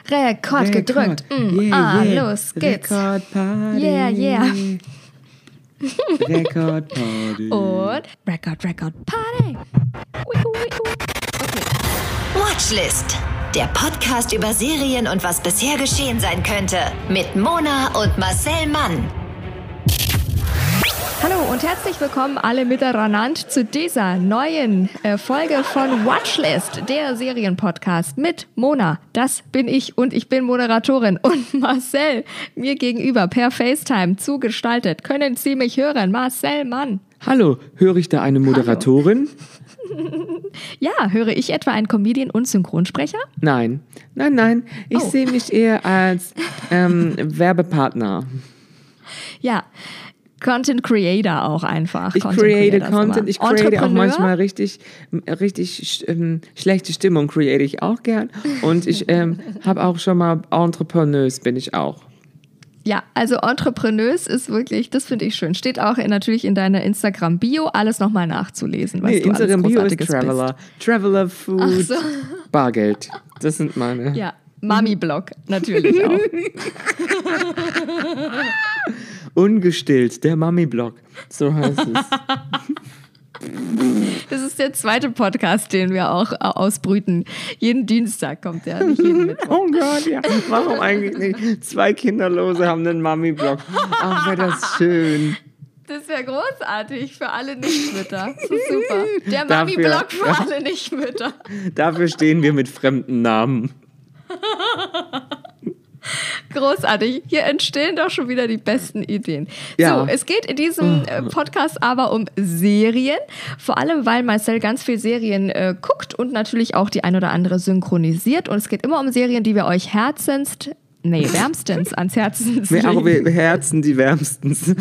Rekord gedrückt. Los geht's. Rekordparty. Yeah. Rekordparty. Und Rekord Party. Okay. Watchlist. Der Podcast über Serien und was bisher geschehen sein könnte. Mit Mona und Marcel Mann. Hallo und herzlich willkommen alle miteinander zu dieser neuen Folge von Watchlist, der Serienpodcast mit Mona. Das bin ich und ich bin Moderatorin. Und Marcel, mir gegenüber per FaceTime zugestaltet. Können Sie mich hören? Marcel Mann. Hallo, höre ich da eine Moderatorin? Ja, höre ich etwa einen Comedian und Synchronsprecher? Nein. Ich sehe mich eher als Werbepartner. Ja, Content Creator auch einfach. Ich create Content, ich create auch manchmal richtig schlechte Stimmung, create ich auch gern. Und ich habe auch schon mal Entrepreneuse, bin ich auch. Ja, also Entrepreneuse ist wirklich, das finde ich schön. Steht auch natürlich in deiner Instagram-Bio, alles nochmal nachzulesen, was du alles Großartiges bist. Traveler, Food, Ach so. Bargeld. Das sind meine. Ja, Mami-Blog natürlich auch. Ungestillt, der Mami-Blog. So heißt es. Das ist der zweite Podcast, den wir auch ausbrüten. Jeden Dienstag kommt der, nicht jeden Mittwoch. Oh Gott, ja. Warum eigentlich nicht? 2 Kinderlose haben einen Mami-Blog. Ach, wäre das schön. Das wäre großartig für alle Nichtmütter. Das ist super. Der Mami-Blog für alle Nichtmütter. Dafür stehen wir mit fremden Namen. Großartig. Hier entstehen doch schon wieder die besten Ideen. Ja. So, es geht in diesem Podcast aber um Serien. Vor allem, weil Marcel ganz viel Serien guckt und natürlich auch die ein oder andere synchronisiert. Und es geht immer um Serien, die wir euch wärmstens ans Herzen legen. Wir Herzen die wärmstens.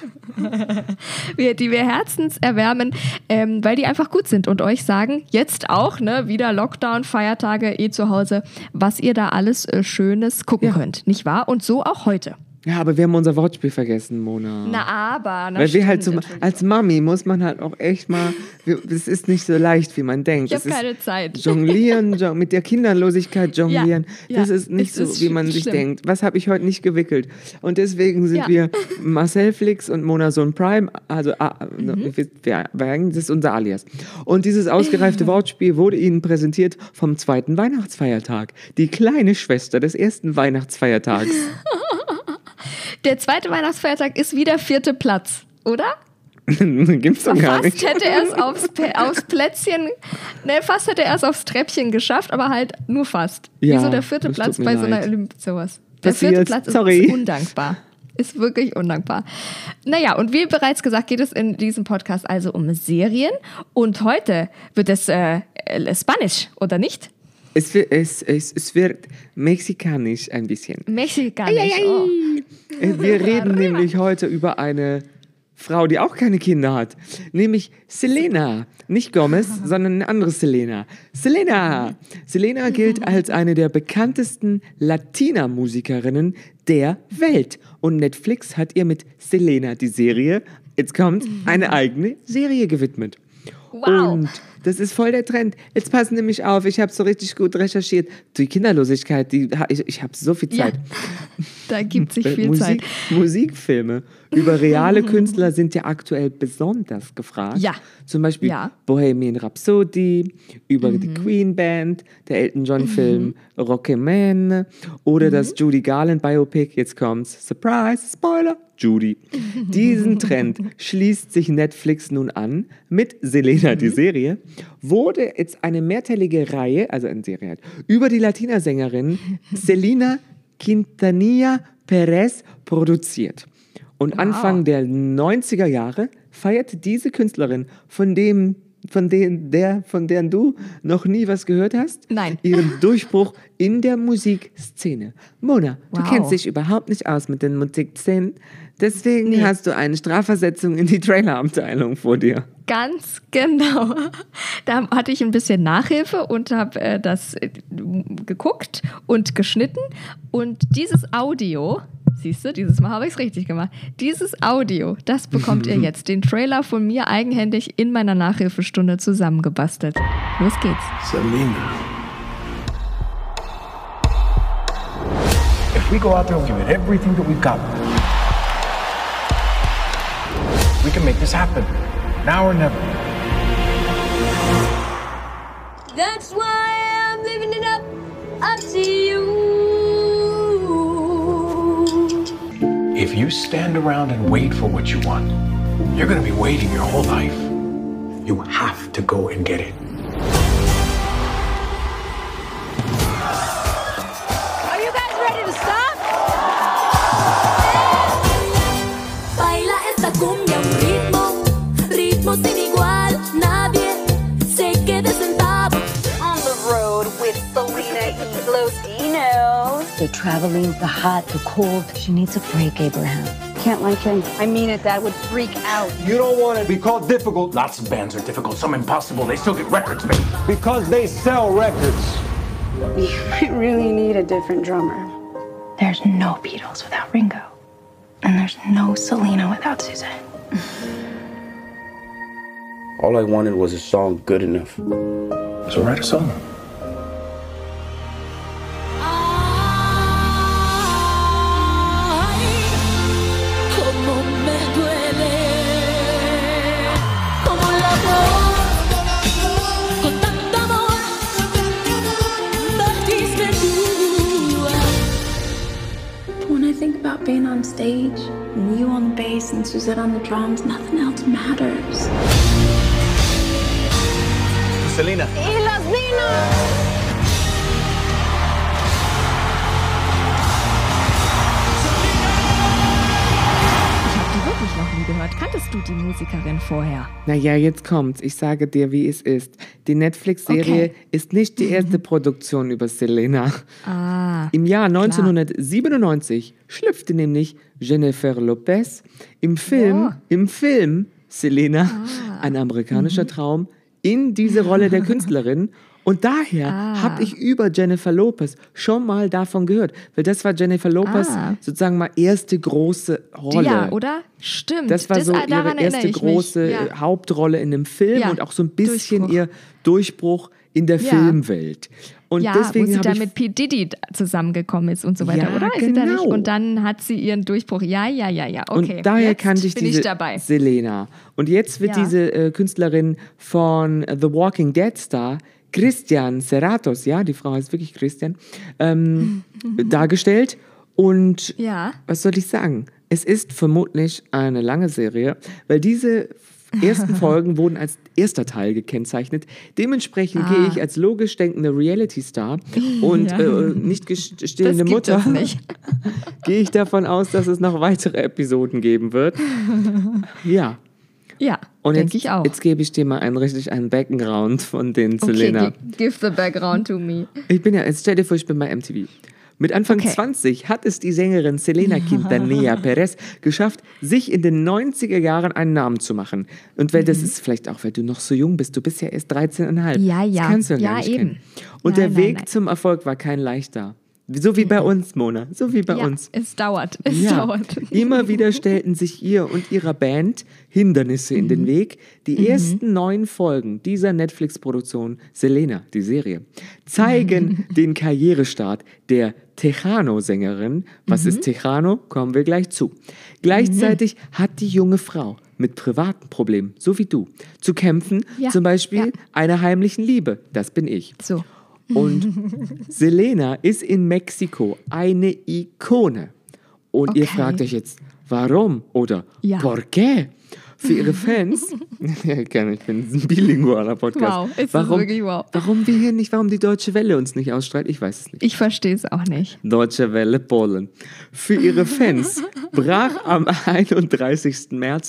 Die wir herzens erwärmen, weil die einfach gut sind und euch sagen, jetzt auch, wieder Lockdown, Feiertage, zu Hause, was ihr da alles Schönes gucken könnt, nicht wahr? Und so auch heute. Ja, aber wir haben unser Wortspiel vergessen, Mona. Weil wir halt als Mami muss man halt auch echt mal, es ist nicht so leicht, wie man denkt. Ich habe keine Zeit. Jonglieren, mit der Kinderlosigkeit jonglieren, ja, das ist nicht so, wie man sich denkt. Was habe ich heute nicht gewickelt? Und deswegen sind wir Marcel Flix und Mona Sohn Prime, also das ist unser Alias. Und dieses ausgereifte Wortspiel wurde Ihnen präsentiert vom zweiten Weihnachtsfeiertag, die kleine Schwester des ersten Weihnachtsfeiertags. Der zweite Weihnachtsfeiertag ist wieder 4. Platz, oder? Gibt's doch gar nicht. Fast hätte er es aufs Plätzchen, fast hätte er es aufs Treppchen geschafft, aber halt nur fast. Ja, wieso der 4. Platz bei so einer sowas? Der 4. Platz ist undankbar. Ist wirklich undankbar. Naja, und wie bereits gesagt, geht es in diesem Podcast also um Serien. Und heute wird es Spanisch, oder nicht? Es wird mexikanisch ein bisschen. Mexikanisch, oh. Wir reden nämlich heute über eine Frau, die auch keine Kinder hat. Nämlich Selena. Nicht Gomez, sondern eine andere Selena. Selena gilt als eine der bekanntesten Latina-Musikerinnen der Welt. Und Netflix hat ihr mit Selena die Serie, jetzt kommt, eine eigene Serie gewidmet. Wow. Und das ist voll der Trend. Jetzt pass nämlich auf, ich habe so richtig gut recherchiert. Die Kinderlosigkeit, ich habe so viel Zeit. Ja, da gibt sich viel Zeit. Musikfilme über reale Künstler sind ja aktuell besonders gefragt. Ja. Zum Beispiel Bohemian Rhapsody, über die Queen Band, der Elton John Film Rocketman oder das Judy Garland Biopic, jetzt kommt's, Surprise, Spoiler, Judy. Diesen Trend schließt sich Netflix nun an mit Selena, die Serie, wurde jetzt eine mehrteilige Reihe, also eine Serie halt, über die Latina-Sängerin Selena Quintanilla Perez produziert. Und Anfang der 90er Jahre feierte diese Künstlerin, von deren du noch nie was gehört hast, ihren Durchbruch in der Musikszene. Mona, du kennst dich überhaupt nicht aus mit den Musikszenen, deswegen hast du eine Strafversetzung in die Trailerabteilung vor dir. Ganz genau. Da hatte ich ein bisschen Nachhilfe und habe das geguckt und geschnitten. Und dieses Audio, siehst du, dieses Mal habe ich es richtig gemacht. Dieses Audio, das bekommt ihr jetzt. Den Trailer von mir eigenhändig in meiner Nachhilfestunde zusammengebastelt. Los geht's. Selena. We go out there and give it everything that we've got. We can make this happen. Now or never. That's why I'm living it up to you. If you stand around and wait for what you want, you're gonna be waiting your whole life. You have to go and get it. Are you guys ready to stop? Baila esta cumbia un ritmo, ritmo sin igual. Nadie se quede sentado. On the road with Selena E. Lodino. They're traveling, the hot, the cold. She needs a break, Abraham. Can't like him. I mean it, that would freak out. You don't want to be called difficult. Lots of bands are difficult, some impossible. They still get records made. Because they sell records. We might really need a different drummer. There's no Beatles without Ringo. And there's no Selena without Suzanne. All I wanted was a song good enough. So write a song. Como me duele, como el amor, con tanto amor, me diste tú. When I think about being on stage, and you on the bass and Suzette on the drums, nothing else matters. Selena. Y los Dinos. Ich habe die wirklich noch nie gehört. Kanntest du die Musikerin vorher? Naja, jetzt kommt's. Ich sage dir, wie es ist. Die Netflix-Serie ist nicht die erste Produktion über Selena. Im Jahr 1997 schlüpfte nämlich Jennifer Lopez im Film Selena, ein amerikanischer Traum, in diese Rolle der Künstlerin. Und daher habe ich über Jennifer Lopez schon mal davon gehört. Weil das war Jennifer Lopez sozusagen mal erste große Rolle. Ja, oder? Stimmt. Das war so ihre erste große Hauptrolle in einem Film und auch so ein bisschen ihr Durchbruch in der Filmwelt. Und deswegen wo sie habe da ich mit P. Diddy zusammengekommen ist und so weiter, Ja, oder? Ist sie da nicht? genau. Und dann hat sie ihren Durchbruch. Ja, okay. Und daher Jetzt kannte ich bin diese ich dabei. Selena. Und jetzt wird Ja. diese Künstlerin von The Walking Dead Star Christian Serratos, ja, die Frau heißt wirklich Christian, dargestellt. Und Ja. was soll ich sagen? Es ist vermutlich eine lange Serie, weil diese ersten Folgen wurden als erster Teil gekennzeichnet. Dementsprechend gehe ich als logisch denkende Reality-Star und nicht stillende Das gibt Mutter, es nicht. gehe ich davon aus, dass es noch weitere Episoden geben wird. Ja. Ja, Und denke ich auch. jetzt gebe ich dir mal einen Background von den Okay, Selena. give the background to me. Jetzt stell dir vor, ich bin bei MTV. Mit Anfang Okay. 20 hat es die Sängerin Selena Quintanilla Perez geschafft, sich in den 90er Jahren einen Namen zu machen. Und weil das ist vielleicht auch, weil du noch so jung bist, du bist ja erst 13,5. Ja. Das kannst du ja Ja, gar nicht eben. kennen. Und Nein, der Weg nein. zum Erfolg war kein leichter. So wie bei uns, Mona. So wie bei Ja, uns. es dauert. Immer wieder stellten sich ihr und ihrer Band Hindernisse in den Weg. Die ersten 9 Folgen dieser Netflix-Produktion Selena, die Serie, zeigen den Karrierestart der Tejano-Sängerin. Was ist Tejano? Kommen wir gleich zu. Gleichzeitig hat die junge Frau mit privaten Problemen, so wie du, zu kämpfen. Ja, Zum Beispiel ja. einer heimlichen Liebe. Das bin ich. So. Und Selena ist in Mexiko eine Ikone. Und ihr Okay. fragt euch jetzt, warum oder Ja. por qué? Für ihre Fans, ich bin ein bilingualer Podcast. Wow, es ist wirklich wow. Warum die Deutsche Welle uns nicht ausstrahlt, ich weiß es nicht. Ich verstehe es auch nicht. Deutsche Welle Polen. Für ihre Fans brach am 31. März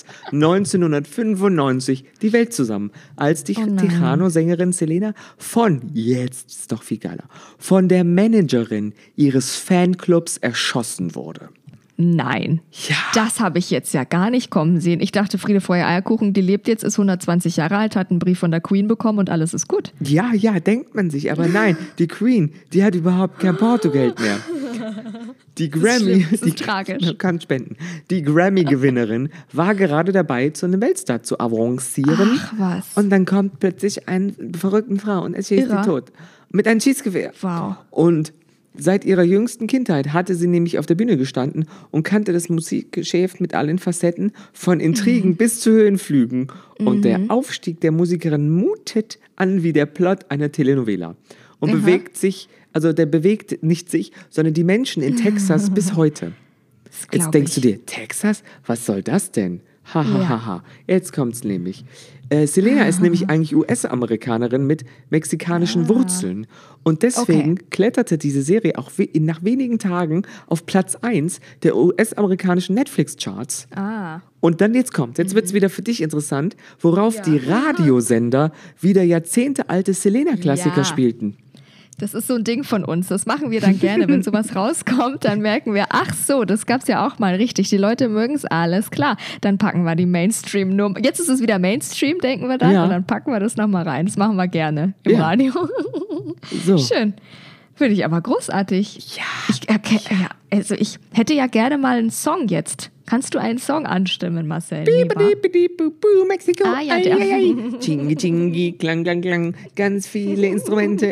1995 die Welt zusammen, als die Tejano-Sängerin Selena jetzt ist doch viel geiler, von der Managerin ihres Fanclubs erschossen wurde. Nein. Ja. Das habe ich jetzt ja gar nicht kommen sehen. Ich dachte, Friede, Feuer, Eierkuchen, die lebt jetzt, ist 120 Jahre alt, hat einen Brief von der Queen bekommen und alles ist gut. Ja, denkt man sich, aber nein, die Queen, die hat überhaupt kein Portogeld mehr. Die Grammy, schlimm, das ist tragisch. kann spenden. Die Grammy-Gewinnerin war gerade dabei, zu einem Weltstar zu avancieren. Ach, was. Und dann kommt plötzlich eine verrückte Frau und erschießt sie Irre. tot. Mit einem Schießgewehr. Wow. Und Seit ihrer jüngsten Kindheit hatte sie nämlich auf der Bühne gestanden und kannte das Musikgeschäft mit allen Facetten, von Intrigen bis zu Höhenflügen. Und der Aufstieg der Musikerin mutet an wie der Plot einer Telenovela. Und der bewegt nicht sich, sondern die Menschen in Texas bis heute. Jetzt denkst du dir, Texas? Was soll das denn? Ha. Jetzt kommt's nämlich. Selena ist nämlich eigentlich US-Amerikanerin mit mexikanischen Wurzeln. Und deswegen kletterte diese Serie auch nach wenigen Tagen auf Platz 1 der US-amerikanischen Netflix-Charts. Und dann jetzt wird's wieder für dich interessant, worauf die Radiosender wieder jahrzehntealte Selena-Klassiker spielten. Das ist so ein Ding von uns. Das machen wir dann gerne. Wenn sowas rauskommt, dann merken wir, ach so, das gab's ja auch mal richtig. Die Leute mögen es, alles klar. Dann packen wir die Mainstream-Nummer. Jetzt ist es wieder Mainstream, denken wir dann. Und dann packen wir das nochmal rein. Das machen wir gerne im Radio. So. Schön. Finde ich aber großartig. Ich hätte ja gerne mal einen Song jetzt. Kannst du einen Song anstimmen, Marcel? Mexiko. Der. Chingi, chingi, klang, klang, klang. Ganz viele Instrumente.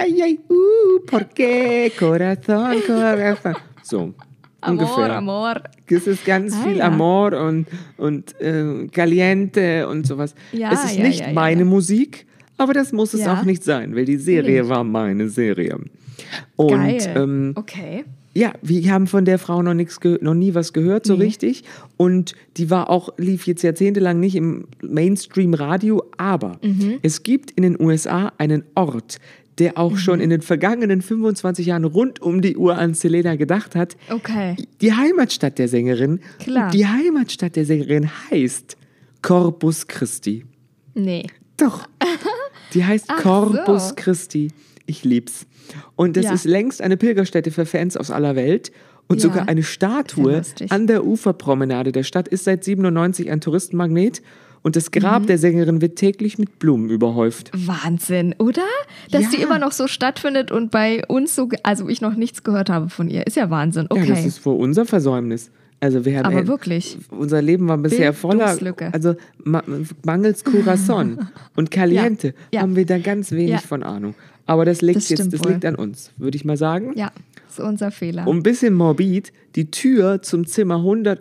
Porque corazón, corazón. So. Ungefähr. Amor. Es ist ganz viel Amor und Caliente und sowas. Es ist nicht meine Musik, aber das muss es auch nicht sein, weil die Serie war meine Serie. Und, geil. Okay. Ja, wir haben von der Frau noch nie was gehört, so richtig. Und die lief jetzt jahrzehntelang nicht im Mainstream-Radio, aber es gibt in den USA einen Ort, der auch schon in den vergangenen 25 Jahren rund um die Uhr an Selena gedacht hat. Okay. Die Heimatstadt der Sängerin. Klar. Die Heimatstadt der Sängerin heißt Corpus Christi. Nee. Doch. Die heißt Corpus Christi. Ich lieb's. Und das ist längst eine Pilgerstätte für Fans aus aller Welt. Und sogar eine Statue an der Uferpromenade der Stadt ist seit 97 ein Touristenmagnet. Und das Grab der Sängerin wird täglich mit Blumen überhäuft. Wahnsinn, oder? Dass die immer noch so stattfindet und bei uns also ich noch nichts gehört habe von ihr. Ist ja Wahnsinn, okay. Ja, das ist wohl unser Versäumnis. Also wir haben aber wirklich. Unser Leben war bisher voller, also mangels Corazon und Caliente haben wir da ganz wenig von Ahnung. Aber das liegt an uns, würde ich mal sagen. Ja, das ist unser Fehler. Und ein bisschen morbid, die Tür zum Zimmer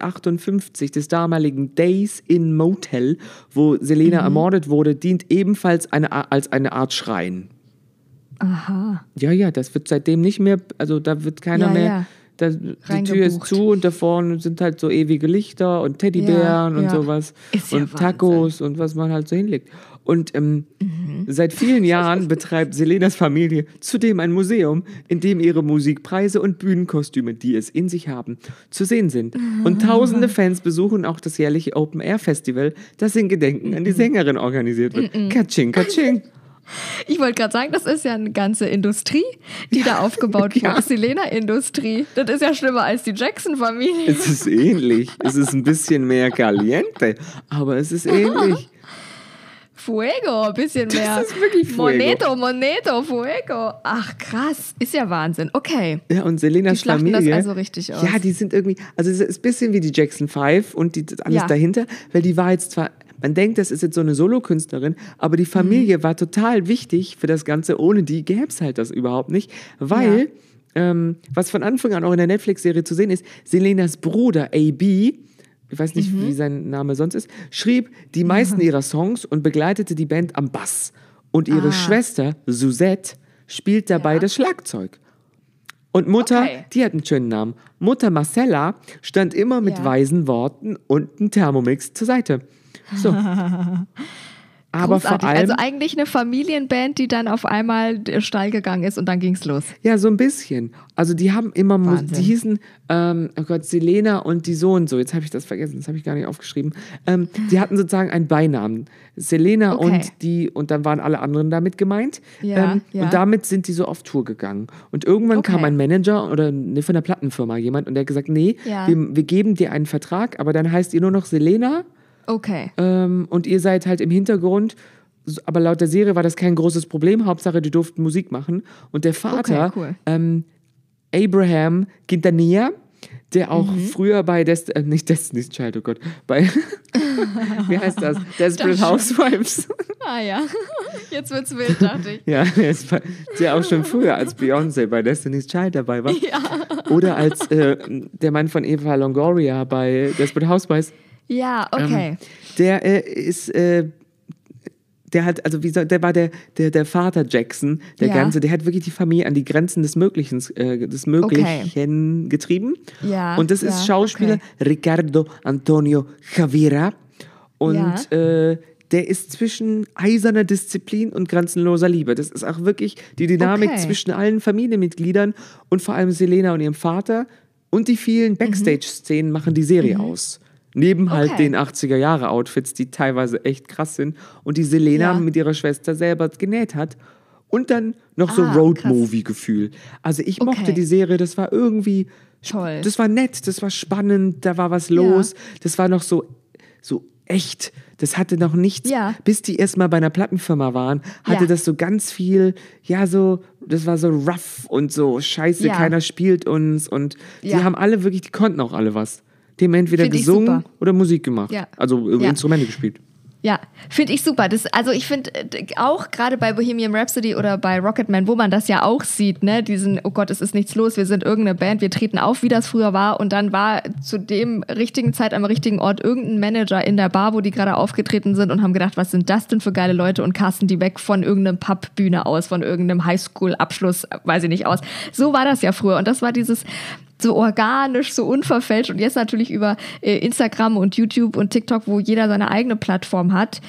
158 des damaligen Days Inn Motel, wo Selena ermordet wurde, dient ebenfalls als eine Art Schrein. Aha. Ja, das wird seitdem nicht mehr, also da wird keiner mehr... Ja. Die Tür ist zu und da vorne sind halt so ewige Lichter und Teddybären und sowas und Tacos und was man halt so hinlegt. Und seit vielen Jahren betreibt Selenas Familie zudem ein Museum, in dem ihre Musikpreise und Bühnenkostüme, die es in sich haben, zu sehen sind. Und tausende Fans besuchen auch das jährliche Open-Air-Festival, das in Gedenken an die Sängerin organisiert wird. Katsching, katsching. Ich wollte gerade sagen, das ist ja eine ganze Industrie, die da aufgebaut wurde. Selena-Industrie. Das ist ja schlimmer als die Jackson-Familie. Es ist ähnlich. Es ist ein bisschen mehr Caliente, aber es ist ähnlich. Fuego, ein bisschen mehr. Das ist wirklich Fuego. Moneto, Fuego. Ach, krass. Ist ja Wahnsinn. Okay. Ja, und Selenas Familie. Die das also richtig aus. Ja, die sind irgendwie, also es ist ein bisschen wie die Jackson 5 und alles dahinter, weil die war jetzt zwar, man denkt, das ist jetzt so eine Solokünstlerin, aber die Familie war total wichtig für das Ganze. Ohne die gäbe es halt das überhaupt nicht, weil, was von Anfang an auch in der Netflix-Serie zu sehen ist, Selenas Bruder A.B., ich weiß nicht, wie sein Name sonst ist, schrieb die meisten ihrer Songs und begleitete die Band am Bass. Und ihre Schwester Suzette spielt dabei das Schlagzeug. Und Mutter, die hat einen schönen Namen, Mutter Marcella stand immer mit weisen Worten und einem Thermomix zur Seite. So. Aber vor allem, also eigentlich eine Familienband, die dann auf einmal steil gegangen ist und dann ging's los. Ja, so ein bisschen. Also die haben immer, die hießen, Selena und die so und so. Jetzt habe ich das vergessen, das habe ich gar nicht aufgeschrieben. Die hatten sozusagen einen Beinamen. Selena und dann waren alle anderen damit gemeint. Und damit sind die so auf Tour gegangen. Und irgendwann kam ein Manager oder von der Plattenfirma jemand und der hat gesagt, nee, wir geben dir einen Vertrag, aber dann heißt ihr nur noch Selena. Okay. Und ihr seid halt im Hintergrund, aber laut der Serie war das kein großes Problem. Hauptsache, die durften Musik machen. Und der Vater, Abraham Quintanilla, der auch früher bei nicht Destiny's Child, oh Gott, bei, wie heißt das? Desperate Housewives. Jetzt wird's wild, dachte ich. Ja, es war ja auch schon früher, als Beyoncé bei Destiny's Child dabei war. Ja. Oder als der Mann von Eva Longoria bei Desperate Housewives. Ja, okay. Der hat, also der war der Vater Jackson, der hat wirklich die Familie an die Grenzen des Möglichen getrieben. Ja, und das ist Schauspieler Ricardo Antonio Chavira. Und der ist zwischen eiserner Disziplin und grenzenloser Liebe. Das ist auch wirklich die Dynamik zwischen allen Familienmitgliedern und vor allem Selena und ihrem Vater. Und die vielen Backstage-Szenen machen die Serie aus. Neben halt den 80er-Jahre-Outfits, die teilweise echt krass sind. Und die Selena mit ihrer Schwester selber genäht hat. Und dann noch so Road-Movie-Gefühl. Also ich mochte die Serie, das war irgendwie toll. Das war nett, das war spannend, da war was los. Das war noch so echt. Das hatte noch nichts, bis die erstmal bei einer Plattenfirma waren, hatte das so ganz viel, das war so rough und so scheiße, keiner spielt uns und die haben alle wirklich, die konnten auch alle was. Die haben entweder gesungen oder Musik gemacht, also Instrumente gespielt. Ja, finde ich super. Ich finde auch gerade bei Bohemian Rhapsody oder bei Rocketman, wo man das ja auch sieht, ne, diesen, oh Gott, es ist nichts los, wir sind irgendeine Band, wir treten auf, wie das früher war und dann war zu dem richtigen Zeit am richtigen Ort irgendein Manager in der Bar, wo die gerade aufgetreten sind und haben gedacht, was sind das denn für geile Leute und casten die weg von irgendeinem Pubbühne aus, von irgendeinem Highschool-Abschluss, weiß ich nicht, aus. So war das ja früher und das war dieses so organisch, so unverfälscht und jetzt natürlich über Instagram und YouTube und TikTok, wo jeder seine eigene Plattform hat,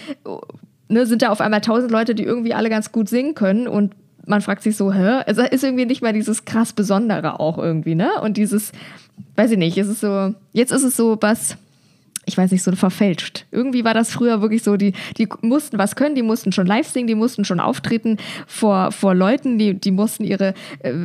ne, sind da auf einmal 1000 Leute, die irgendwie alle ganz gut singen können und man fragt sich so, es ist irgendwie nicht mehr dieses krass Besondere auch irgendwie, ne? Und dieses, weiß ich nicht, jetzt ist es so was, ich weiß nicht, so verfälscht. Irgendwie war das früher wirklich so, die mussten was können, die mussten schon live singen, die mussten schon auftreten vor Leuten, die mussten ihre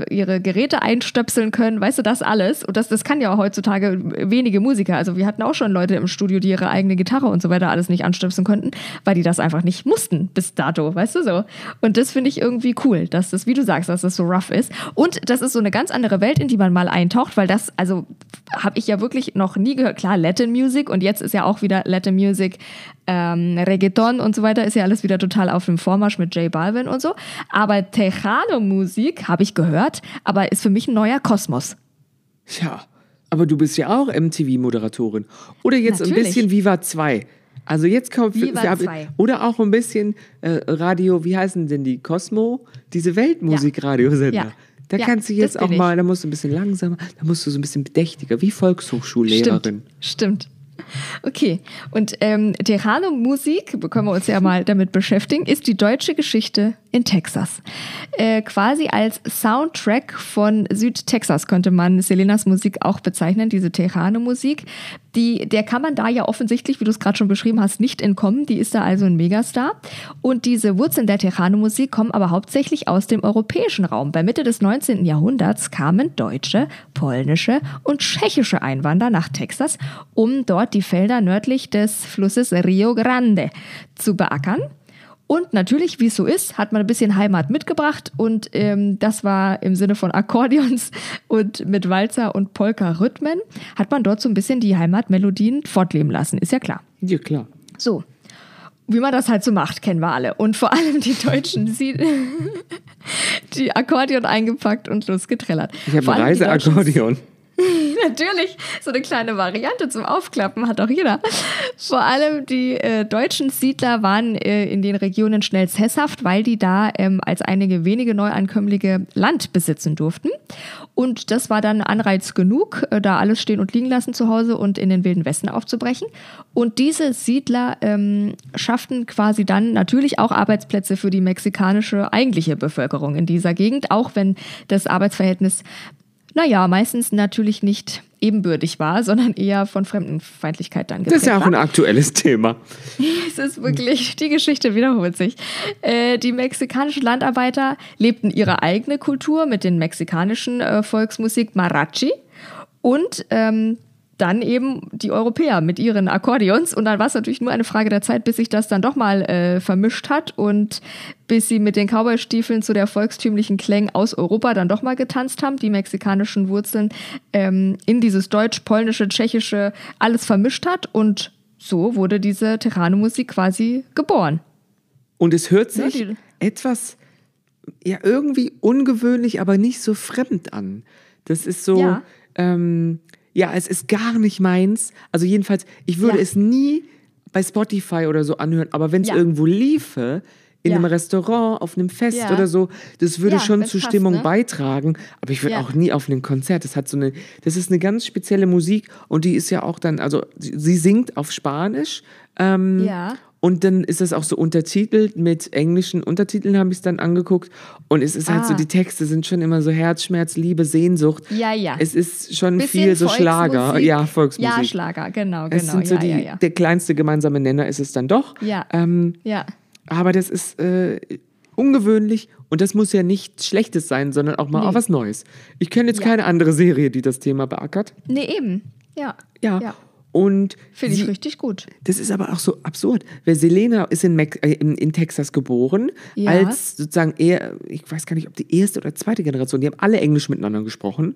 Geräte einstöpseln können, weißt du, das alles. Und das kann ja auch heutzutage wenige Musiker. Also wir hatten auch schon Leute im Studio, die ihre eigene Gitarre und so weiter alles nicht anstöpseln konnten, weil die das einfach nicht mussten bis dato, weißt du so. Und das finde ich irgendwie cool, dass das, wie du sagst, dass das so rough ist. Und das ist so eine ganz andere Welt, in die man mal eintaucht, weil das, also habe ich ja wirklich noch nie gehört. Klar, Latin Music und jetzt ist ja auch wieder Latin Music, Reggaeton und so weiter, ist ja alles wieder total auf dem Vormarsch mit J Balvin und so. Aber Tejano-Musik habe ich gehört, aber ist für mich ein neuer Kosmos. Ja, aber du bist ja auch MTV-Moderatorin. Oder jetzt ein bisschen Viva 2. Also jetzt kommt Viva 2. Oder auch ein bisschen Radio, wie heißen denn die? Cosmo? Diese Weltmusik-Radiosender. Ja. Da kannst du jetzt auch mal, da musst du ein bisschen langsamer, da musst du so ein bisschen bedächtiger, wie Volkshochschullehrerin. Stimmt. Okay, und Tejano-Musik, können wir uns ja mal damit beschäftigen, ist die deutsche Geschichte in Texas. Quasi als Soundtrack von Südtexas könnte man Selenas Musik auch bezeichnen, diese Tejano-Musik. Der kann man da ja offensichtlich, wie du es gerade schon beschrieben hast, nicht entkommen. Die ist da also ein Megastar. Und diese Wurzeln der Tejano-Musik kommen aber hauptsächlich aus dem europäischen Raum. Bei Mitte des 19. Jahrhunderts kamen deutsche, polnische und tschechische Einwanderer nach Texas, um dort die Felder nördlich des Flusses Rio Grande zu beackern. Und natürlich, wie es so ist, hat man ein bisschen Heimat mitgebracht und das war im Sinne von Akkordeons und mit Walzer und Polka-Rhythmen, hat man dort so ein bisschen die Heimatmelodien fortleben lassen, ist ja klar. Ja, klar. So, wie man das halt so macht, kennen wir alle. Und vor allem die Deutschen, die Akkordeon eingepackt und losgetrellert. Ich habe ein Reiseakkordeon. Natürlich, so eine kleine Variante zum Aufklappen hat auch jeder. Vor allem die deutschen Siedler waren in den Regionen schnell sesshaft, weil die da als einige wenige Neuankömmlinge Land besitzen durften. Und das war dann Anreiz genug, da alles stehen und liegen lassen zu Hause und in den Wilden Westen aufzubrechen. Und diese Siedler schafften quasi dann natürlich auch Arbeitsplätze für die mexikanische eigentliche Bevölkerung in dieser Gegend, auch wenn das Arbeitsverhältnis meistens natürlich nicht ebenbürtig war, sondern eher von Fremdenfeindlichkeit dann geprägt war. Das ist ja auch ein aktuelles Thema. Es ist wirklich, die Geschichte wiederholt sich. Die mexikanischen Landarbeiter lebten ihre eigene Kultur mit den mexikanischen Volksmusik Mariachi und dann eben die Europäer mit ihren Akkordeons. Und dann war es natürlich nur eine Frage der Zeit, bis sich das dann doch mal vermischt hat und bis sie mit den Cowboystiefeln zu der volkstümlichen Klänge aus Europa dann doch mal getanzt haben, die mexikanischen Wurzeln in dieses Deutsch, Polnische, Tschechische alles vermischt hat. Und so wurde diese Tejano-Musik quasi geboren. Und es hört sich etwas, ja, irgendwie ungewöhnlich, aber nicht so fremd an. Das ist so, es ist gar nicht meins. Also jedenfalls, ich würde es nie bei Spotify oder so anhören, aber wenn es irgendwo liefe, in einem Restaurant, auf einem Fest oder so, das würde schon zur Stimmung beitragen, aber ich würde auch nie auf einem Konzert. Das ist eine ganz spezielle Musik und die ist ja auch dann, also sie singt auf Spanisch, und dann ist es auch so untertitelt mit englischen Untertiteln, habe ich es dann angeguckt. Und es ist halt so, die Texte sind schon immer so Herzschmerz, Liebe, Sehnsucht. Ja. Es ist schon bisschen viel so Schlager. Ja, Volksmusik. Ja, Schlager, genau. Es sind so der kleinste gemeinsame Nenner ist es dann doch. Ja. Aber das ist ungewöhnlich und das muss ja nichts Schlechtes sein, sondern auch mal auch was Neues. Ich kenne jetzt keine andere Serie, die das Thema beackert. Nee, eben. Ja. Und finde ich richtig gut. Das ist aber auch so absurd, weil Selena ist in Texas geboren, als sozusagen eher, ich weiß gar nicht, ob die erste oder zweite Generation, die haben alle Englisch miteinander gesprochen.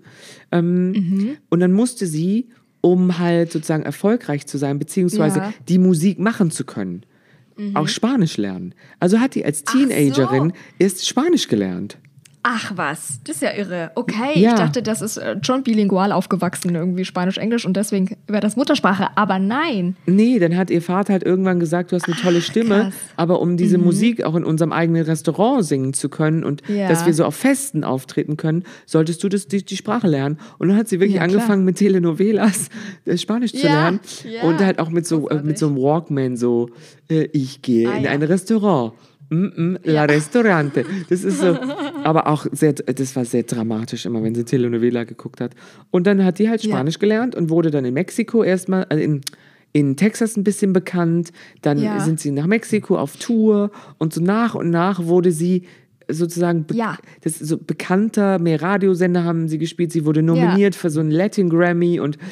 Und dann musste sie, um halt sozusagen erfolgreich zu sein, beziehungsweise die Musik machen zu können, auch Spanisch lernen. Also hat die als Teenagerin erst Spanisch gelernt. Ach was, das ist ja irre. Okay, ich dachte, das ist schon bilingual aufgewachsen, irgendwie Spanisch-Englisch und deswegen wäre das Muttersprache, aber nein. Nee, dann hat ihr Vater halt irgendwann gesagt, du hast eine tolle Stimme, krass. Aber um diese Musik auch in unserem eigenen Restaurant singen zu können und dass wir so auf Festen auftreten können, solltest du die Sprache lernen. Und dann hat sie wirklich angefangen mit Telenovelas Spanisch zu lernen und halt auch mit so einem Walkman so, ich gehe in ein Restaurant. La Restaurante. Das ist so, aber auch das war sehr dramatisch immer, wenn sie Telenovela geguckt hat. Und dann hat die halt Spanisch gelernt und wurde dann in Mexiko erstmal, in Texas ein bisschen bekannt. Dann sind sie nach Mexiko auf Tour und so nach und nach wurde sie sozusagen das ist so bekannter, mehr Radiosender haben sie gespielt. Sie wurde nominiert für so einen Latin Grammy und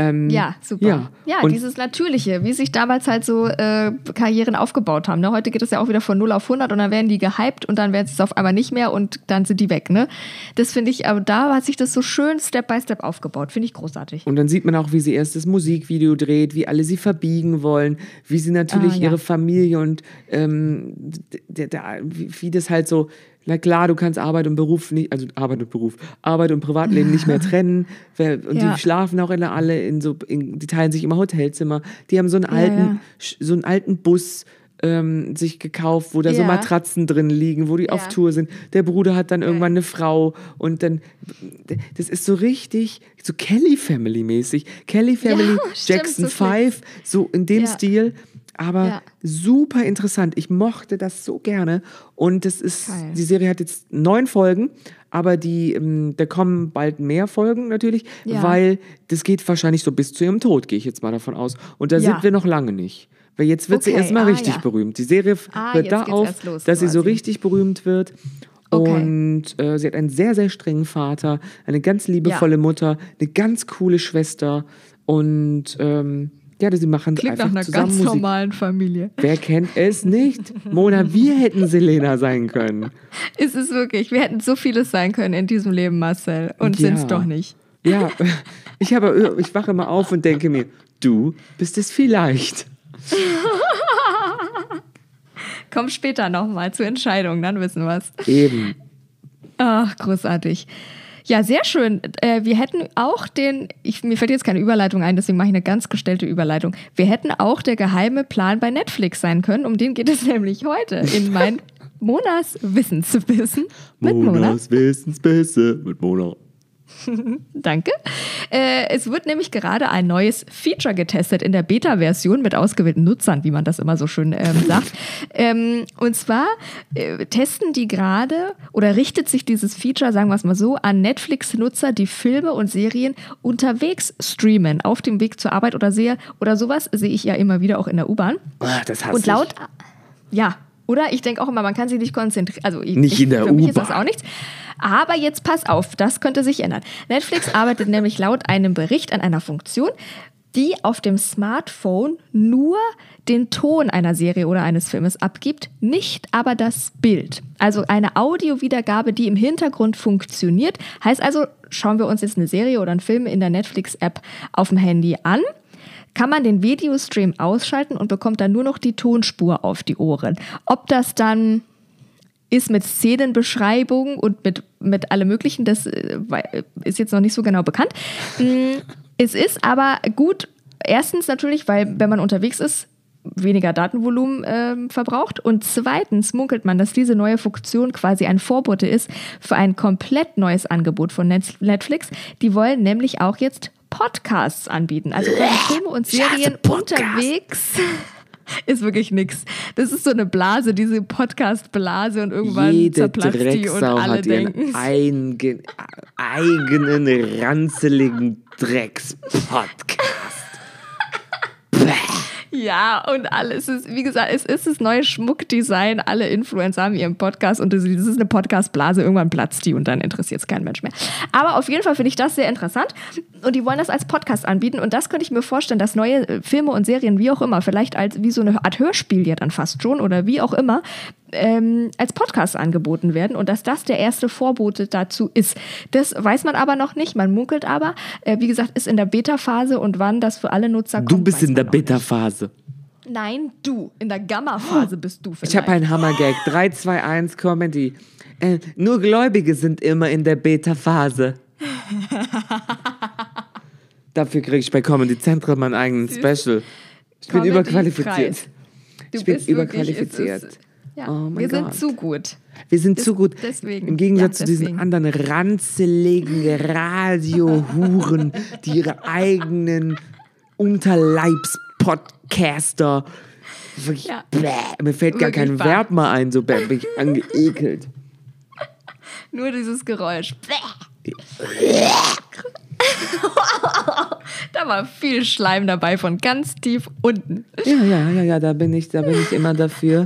super. Ja, und dieses Natürliche, wie sich damals halt so Karrieren aufgebaut haben. Ne? Heute geht es ja auch wieder von 0 auf 100 und dann werden die gehypt und dann werden sie es auf einmal nicht mehr und dann sind die weg. Ne? Das finde ich, aber da hat sich das so schön Step by Step aufgebaut. Finde ich großartig. Und dann sieht man auch, wie sie erst das Musikvideo dreht, wie alle sie verbiegen wollen, wie sie natürlich ihre Familie und wie das halt so. Na klar, du kannst Arbeit und Privatleben nicht mehr trennen. Und die schlafen auch alle die teilen sich immer Hotelzimmer. Die haben so einen alten Bus sich gekauft, wo da so Matratzen drin liegen, wo die auf Tour sind. Der Bruder hat dann irgendwann eine Frau und dann, das ist so richtig, so Kelly Family mäßig. Kelly Family, Jackson 5, so in dem Stil. Aber super interessant. Ich mochte das so gerne. Und das ist, die Serie hat jetzt 9 Folgen, aber da kommen bald mehr Folgen natürlich, weil das geht wahrscheinlich so bis zu ihrem Tod, gehe ich jetzt mal davon aus. Und da sind wir noch lange nicht. Weil jetzt wird sie erstmal richtig berühmt. Die Serie hört da auf, dass sie so richtig berühmt wird. Und sie hat einen sehr, sehr strengen Vater, eine ganz liebevolle Mutter, eine ganz coole Schwester und sie machen klingt einfach nach einer zusammen ganz Musik. normalen Familie. Wer kennt es nicht? Mona, wir hätten Selena sein können. Es ist wirklich, wir hätten so vieles sein können in diesem Leben, Marcel. Und sind es doch nicht. Ja, ich wache immer auf und denke mir, du bist es vielleicht. Komm später nochmal zur Entscheidung, dann wissen wir es. Eben. Ach, großartig. Ja, sehr schön. Wir hätten auch mir fällt jetzt keine Überleitung ein, deswegen mache ich eine ganz gestellte Überleitung. Wir hätten auch der geheime Plan bei Netflix sein können, um den geht es nämlich heute in mein Monas Wissensbissen mit Mona. Monas Wissensbissen mit Mona. Danke. Es wird nämlich gerade ein neues Feature getestet in der Beta-Version mit ausgewählten Nutzern, wie man das immer so schön sagt. Und zwar testen die gerade oder richtet sich dieses Feature, sagen wir es mal so, an Netflix-Nutzer, die Filme und Serien unterwegs streamen, auf dem Weg zur Arbeit oder sowas, sehe ich ja immer wieder auch in der U-Bahn. Das hasse und laut, oder? Ich denke auch immer, man kann sich nicht konzentrieren. Also nicht in der für U-Bahn. mich ist das auch nichts. Aber jetzt pass auf, das könnte sich ändern. Netflix arbeitet nämlich laut einem Bericht an einer Funktion, die auf dem Smartphone nur den Ton einer Serie oder eines Filmes abgibt, nicht aber das Bild. Also eine Audiowiedergabe, die im Hintergrund funktioniert. Heißt also, schauen wir uns jetzt eine Serie oder einen Film in der Netflix-App auf dem Handy an, kann man den Videostream ausschalten und bekommt dann nur noch die Tonspur auf die Ohren. Ob das dann ist mit Szenenbeschreibung und mit allem Möglichen, das ist jetzt noch nicht so genau bekannt. Es ist aber gut, erstens natürlich, weil wenn man unterwegs ist, weniger Datenvolumen verbraucht und zweitens munkelt man, dass diese neue Funktion quasi ein Vorbote ist für ein komplett neues Angebot von Netflix. Die wollen nämlich auch jetzt Podcasts anbieten, also Filme und Serien unterwegs. Ist wirklich nix. Das ist so eine Blase, diese Podcast-Blase und irgendwann zerplatzt die und alle denken. Eigenen ranzeligen Drecks-Podcast. Ja, und alles ist, wie gesagt, es ist das neue Schmuckdesign. Alle Influencer haben ihren Podcast und das ist eine Podcast-Blase. Irgendwann platzt die und dann interessiert es kein Mensch mehr. Aber auf jeden Fall finde ich das sehr interessant. Und die wollen das als Podcast anbieten. Und das könnte ich mir vorstellen, dass neue Filme und Serien, wie auch immer, vielleicht als wie so eine Art Hörspiel ja dann fast schon oder wie auch immer, als Podcast angeboten werden und dass das der erste Vorbote dazu ist. Das weiß man aber noch nicht. Man munkelt aber, wie gesagt, ist in der Beta-Phase und wann das für alle Nutzer kommt. Du bist in der Beta-Phase. Nein, du. In der Gamma-Phase bist du vielleicht. Ich habe einen Hammergag. 3, 2, 1 Comedy. Nur Gläubige sind immer in der Beta-Phase. Dafür kriege ich bei Comedy Central meinen eigenen Special. Ich bin überqualifiziert. Ich bin überqualifiziert. Ja, oh wir sind zu gut. Wir sind zu gut. Deswegen. Im Gegensatz zu diesen anderen ranzeligen Radiohuren, die ihre eigenen Unterleibspodcaster. Ja. Mir fällt gar kein Verb mal ein, so bin ich angeekelt. Nur dieses Geräusch. Da war viel Schleim dabei von ganz tief unten. Ja, da bin ich immer dafür,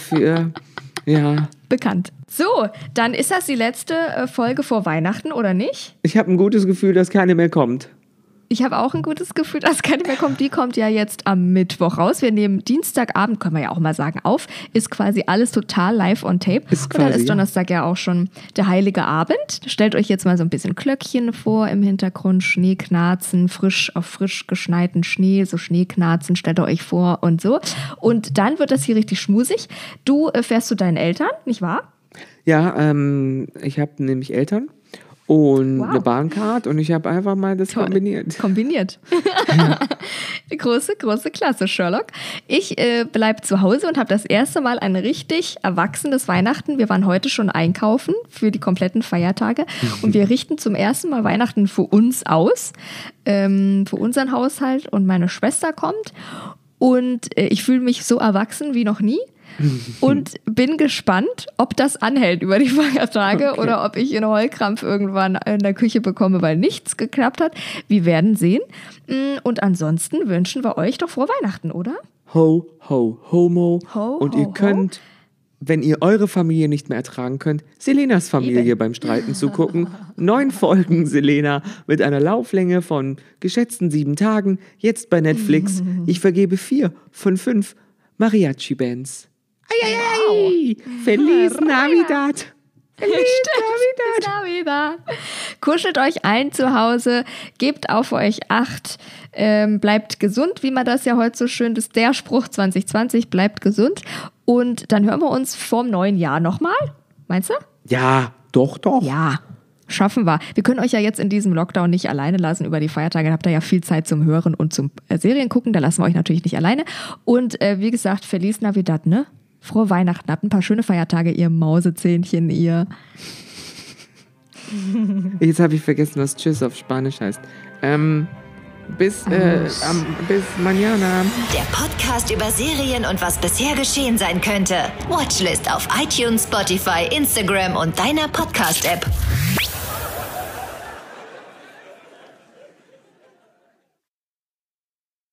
ja. Bekannt. So, dann ist das die letzte Folge vor Weihnachten, oder nicht? Ich habe ein gutes Gefühl, dass keine mehr kommt. Ich habe auch ein gutes Gefühl, dass keine mehr kommt. Die kommt ja jetzt am Mittwoch raus. Wir nehmen Dienstagabend, können wir ja auch mal sagen, auf. Ist quasi alles total live on tape. Und dann ist Donnerstag ja auch schon der Heilige Abend. Stellt euch jetzt mal so ein bisschen Glöckchen vor im Hintergrund, Schneeknarzen, frisch geschneiten Schnee, so Schneeknarzen stellt ihr euch vor und so. Und dann wird das hier richtig schmusig. Du fährst zu deinen Eltern, nicht wahr? Ja, ich habe nämlich Eltern. Und eine Bahncard und ich habe einfach mal das kombiniert. Ja. Große Klasse, Sherlock. Ich bleibe zu Hause und habe das erste Mal ein richtig erwachsenes Weihnachten. Wir waren heute schon einkaufen für die kompletten Feiertage und wir richten zum ersten Mal Weihnachten für uns aus, für unseren Haushalt und meine Schwester kommt und ich fühle mich so erwachsen wie noch nie. Und bin gespannt, ob das anhält über die Feiertage oder ob ich einen Heulkrampf irgendwann in der Küche bekomme, weil nichts geklappt hat. Wir werden sehen. Und ansonsten wünschen wir euch doch frohe Weihnachten, oder? Ho, ho, homo. Und ihr könnt, wenn ihr eure Familie nicht mehr ertragen könnt, Selenas Familie beim Streiten zugucken. 9 Folgen Selena mit einer Lauflänge von geschätzten 7 Tagen. Jetzt bei Netflix. Ich vergebe 4 von 5 Mariachi-Bands. Wow. Feliz Navidad. Feliz Navidad. Kuschelt euch ein zu Hause, gebt auf euch Acht, bleibt gesund, wie man das ja heute so schön ist. Der Spruch 2020, bleibt gesund. Und dann hören wir uns vorm neuen Jahr nochmal. Meinst du? Ja, doch. Ja, schaffen wir. Wir können euch ja jetzt in diesem Lockdown nicht alleine lassen über die Feiertage. Dann habt ihr ja viel Zeit zum Hören und zum Serien gucken. Da lassen wir euch natürlich nicht alleine. Und wie gesagt, Feliz Navidad, ne? Frohe Weihnachten, habt ein paar schöne Feiertage, ihr Mausezähnchen, ihr. Jetzt habe ich vergessen, was Tschüss auf Spanisch heißt. Bis mañana. Der Podcast über Serien und was bisher geschehen sein könnte. Watchlist auf iTunes, Spotify, Instagram und deiner Podcast-App.